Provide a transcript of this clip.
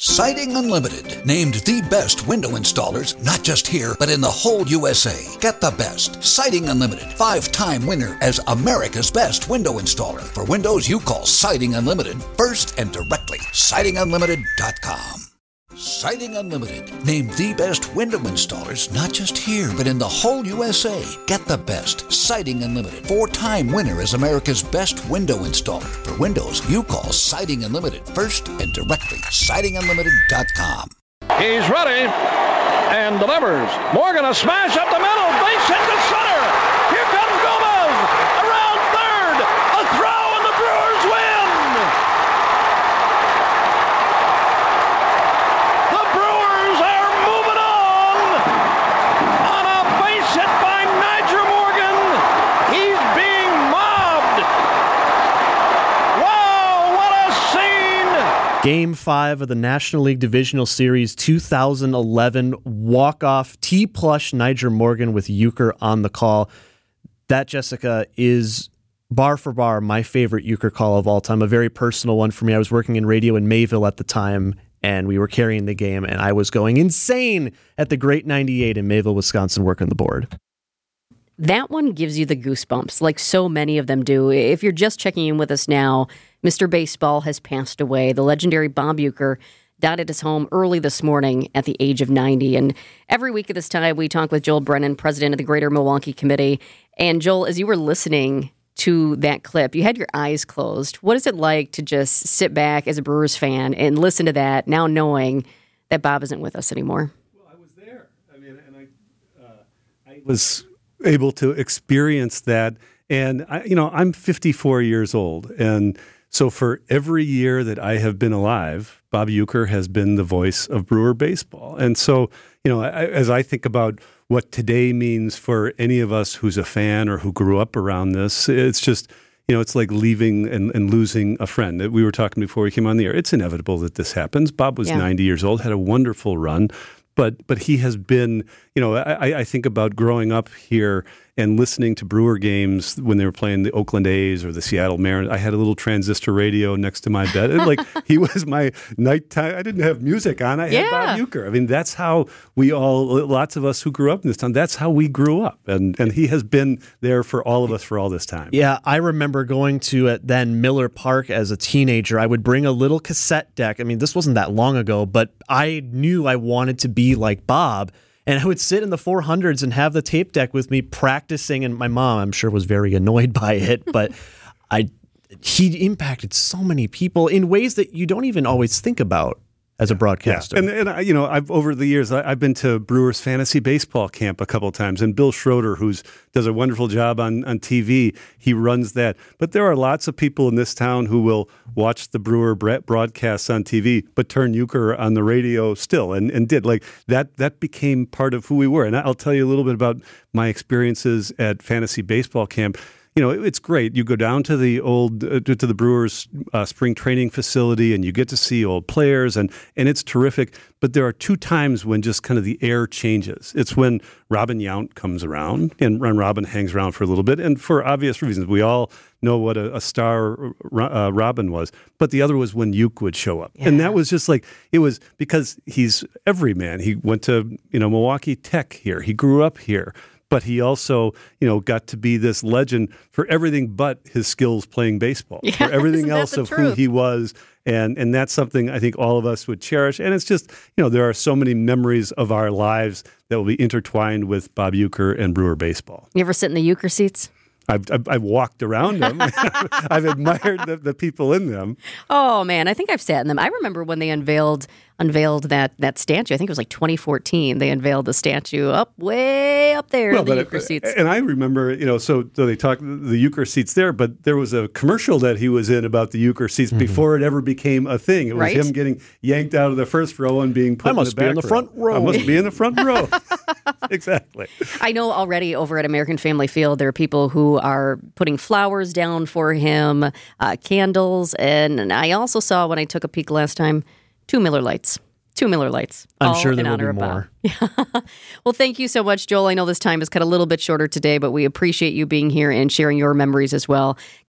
Siding Unlimited, named the best window installers, not just here, but in the whole USA. Get the best. Siding Unlimited, 5-time winner as America's best window installer. For windows, you call Siding Unlimited first and directly. SidingUnlimited.com. Siding Unlimited, named the best window installers, not just here, but in the whole USA. Get the best. Siding Unlimited, 4-time winner as America's best window installer. For windows, you call Siding Unlimited first and directly. SidingUnlimited.com. He's ready and delivers. Morgan, a smash up the middle. Base hit to center. Here comes Gomez. Around third. A throw and the Brewers win. The Brewers are moving on a base hit by Nyjer Morgan. He's being mobbed. Wow, what a scene. Game 5 of the National League Divisional Series 2011 walk-off T-plush Nyjer Morgan with Uecker on the call. That, Jessica, is bar for bar my favorite Uecker call of all time, a very personal one for me. I was working in radio in Mayville at the time, and we were carrying the game, and I was going insane at the Great 98 in Mayville, Wisconsin, working the board. That one gives you the goosebumps, like so many of them do. If you're just checking in with us now, Mr. Baseball has passed away. The legendary Bob Uecker died at his home early this morning at the age of 90. And every week at this time, we talk with Joel Brennan, president of the Greater Milwaukee Committee. And Joel, as you were listening to that clip, you had your eyes closed. What is it like to just sit back as a Brewers fan and listen to that, now knowing that Bob isn't with us anymore? Well, I was there. I mean, and I was able to experience that. And I'm 54 years old, and so for every year that I have been alive, Bob Uecker has been the voice of Brewer baseball. And so, as I think about what today means for any of us who's a fan or who grew up around this, it's just, it's like leaving and losing a friend. We were talking before we came on the air. It's inevitable that this happens. Bob was 90 years old, had a wonderful run. But he has been, I think about growing up here and listening to Brewer games when they were playing the Oakland A's or the Seattle Mariners. I had a little transistor radio next to my bed. And he was my nighttime. I didn't have music on. I had Bob Uecker. I mean, that's how lots of us who grew up in this town, that's how we grew up. And he has been there for all of us for all this time. Yeah, I remember going to then Miller Park as a teenager. I would bring a little cassette deck. I mean, this wasn't that long ago, but I knew I wanted to be like Bob. And I would sit in the 400s and have the tape deck with me practicing. And my mom, I'm sure, was very annoyed by it. But he impacted so many people in ways that you don't even always think about as a broadcaster. Yeah. And I've over the years, I've been to Brewers fantasy baseball camp a couple of times. And Bill Schroeder, who does a wonderful job on TV, he runs that. But there are lots of people in this town who will watch the Brewer broadcasts on TV, but turn Uecker on the radio still and did. Like that became part of who we were. And I'll tell you a little bit about my experiences at fantasy baseball camp. It's great. You go down to the to the Brewers spring training facility and you get to see old players and it's terrific. But there are two times when just kind of the air changes. It's when Robin Yount comes around and Robin hangs around for a little bit. And for obvious reasons, we all know what a star Robin was. But the other was when Ueck would show up. Yeah. And that was just it was because he's everyman. He went to, Milwaukee Tech here. He grew up here. But he also, got to be this legend for everything but his skills playing baseball, for everything else of who he was. And that's something I think all of us would cherish. And it's just, there are so many memories of our lives that will be intertwined with Bob Uecker and Brewer baseball. You ever sit in the Uecker seats? I've walked around them. I've admired the people in them. Oh, man, I think I've sat in them. I remember when they unveiled that statue. I think it was 2014. They unveiled the statue way up there in the Uecker seats. And I remember, so they talked the Uecker seats there, but there was a commercial that he was in about the Uecker seats before it ever became a thing. It was him getting yanked out of the first row and being put in the back row. I must be in the front row. I must be in the front row. Exactly. I know already over at American Family Field, there are people who are putting flowers down for him, candles, and I also saw when I took a peek last time, 2 Miller Lights. I'm sure there will be more. Well, thank you so much, Joel. I know this time is cut a little bit shorter today, but we appreciate you being here and sharing your memories as well.